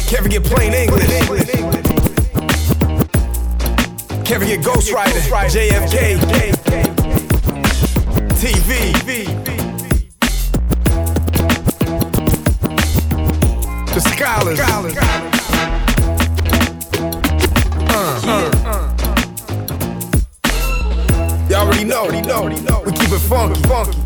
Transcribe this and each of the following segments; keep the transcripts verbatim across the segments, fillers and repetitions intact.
Can't forget plain English. Can't forget Ghost Rider, J F K, T V, the Scholars. Uh, uh. Y'all already know, we keep it funky.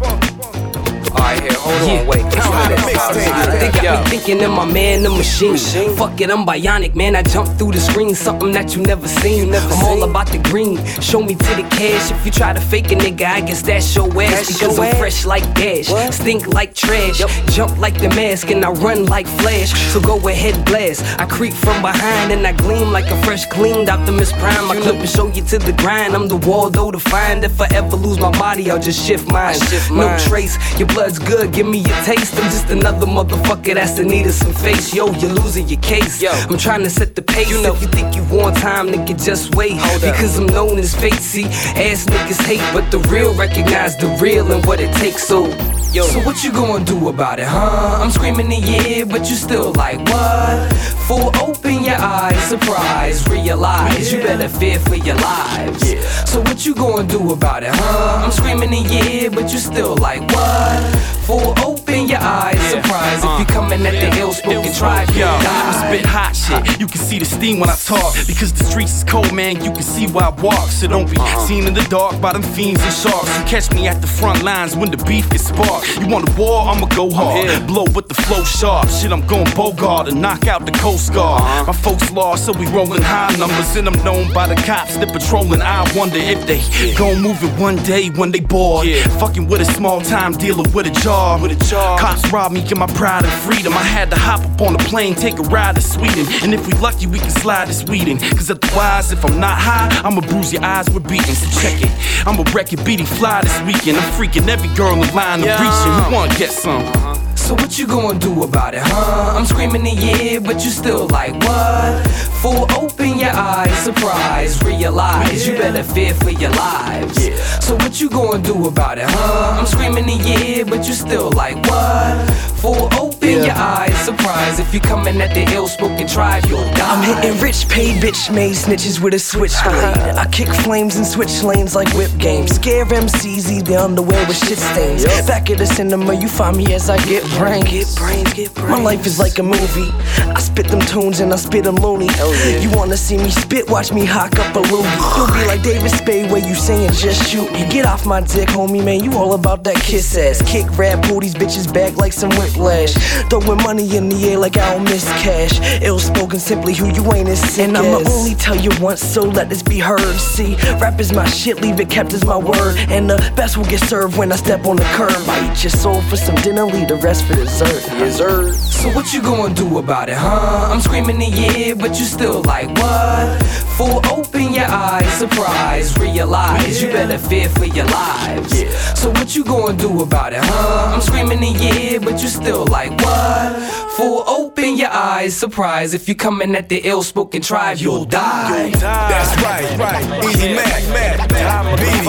Alright, here, hold on, yeah. wait. How high the mixtape? They got me thinking in my man, the machine. machine. Fuck it, I'm bionic, man. I jump through the screen, something that you never seen. You never I'm seen. all about the green. Show me to the cash. If you try to fake a nigga, I guess that's your ass. That's because your I'm ass. fresh like Dash, what? Stink like trash, yep. Jump like the mask, and I run like Flash. So go ahead, blast. I creep from behind, and I gleam like a fresh cleaned Optimus Prime. I clip and show you to the grind. I'm the Waldo to find. If I ever lose my body, I'll just shift mine. Shift no mine. trace. Your blood's good. Give me your taste. I'm just another motherfucker that's in need of some face. Yo, you're losing your case. Yo. I'm trying to set the pace. You know, if you think you want time, nigga, just wait. Hold because up. I'm known as fate. See, ass niggas hate, but the real recognize the real and what it takes. So, yo, so what you gonna do about it, huh? I'm screaming in your ear, but you still like what? Fool, open your eyes, surprise, realize yeah. you better fear for your lives. Yeah. So what you gonna do about it, huh? I'm screaming in your ear, but you still like what? Fool, open your eyes, yeah. surprise. Uh, if you coming at yeah. the ill-spoken tribe, yo, I spit hot shit. You can see the steam when I talk. Because the streets is cold, man, you can see where I walk. So don't be uh-huh. seen in the dark by them fiends and sharks. You catch me at the front lines when the beef gets sparked. You want a war, I'ma go hard. Yeah. Blow with the flow sharp. Shit, I'm going Bogart and knock out the Coast Guard. Uh-huh. My folks lost, so we rolling high numbers. And I'm known by the cops that patrolling. I wonder if they yeah. gon' move it one day when they bored. Yeah. Fucking with a small time dealer with a job. With a job. Cops robbed me, get my pride and freedom. I had to hop up on a plane, take a ride to Sweden. And if we lucky, we can slide to Sweden. Cause otherwise, if I'm not high, I'ma bruise your eyes with beating. So check it, I'ma wreck it, beating fly this weekend. I'm freaking every girl in the line, I'm yeah. reaching. Who wanna get some? Uh-huh. So what you gonna do about it, huh? I'm screaming in your ear, but you still like what? Fool, open your eyes, surprise, realize yeah. you better fear for your lives. Yeah. So what you gonna do about it, huh? I'm screaming in your ear, but you still like what? Fool, open yeah. your eyes, surprise. If you coming at the ill-spoken tribe, you'll die. I'm hitting rich, paid bitch made snitches with a switchblade. I kick flames and switch lanes like whip games. Scare M Cs, eat the underwear with shit stains. Yep. Back at the cinema, you find me as I get brains. Get brains, get brains. My life is like a movie. I spit them tunes and I spit them loony. Yeah. You wanna see me spit, watch me hock up a loogie. You'll be like David Spade where you saying just shoot me. Get off my dick, homie, man, you all about that kiss ass. Kick, rap, pull these bitches back like some whiplash. Throwing money in the air like I don't miss cash. Ill spoken, simply who you ain't as sick and I'ma as. only tell you once, so let this be heard. See, rap is my shit, leave it kept as my word. And the best will get served when I step on the curb. I eat your soul for some dinner, leave the rest for dessert. Yes, sir. So what you gonna do about it, huh? I'm screaming in your ear, but you still like what? Fool, open your eyes, surprise, realize yeah. you better fear for your lives. Yeah. So what you gonna do about it, huh? I'm screaming in your ear, but you still like what? Fool, open your eyes, surprise. If you coming at the ill-spoken tribe, you'll die. You'll die. That's right, right. Easy Mac, Mac,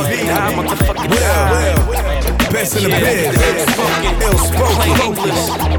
Beanie, Will, Will, best in the biz, ill-spoken, ill-spoken.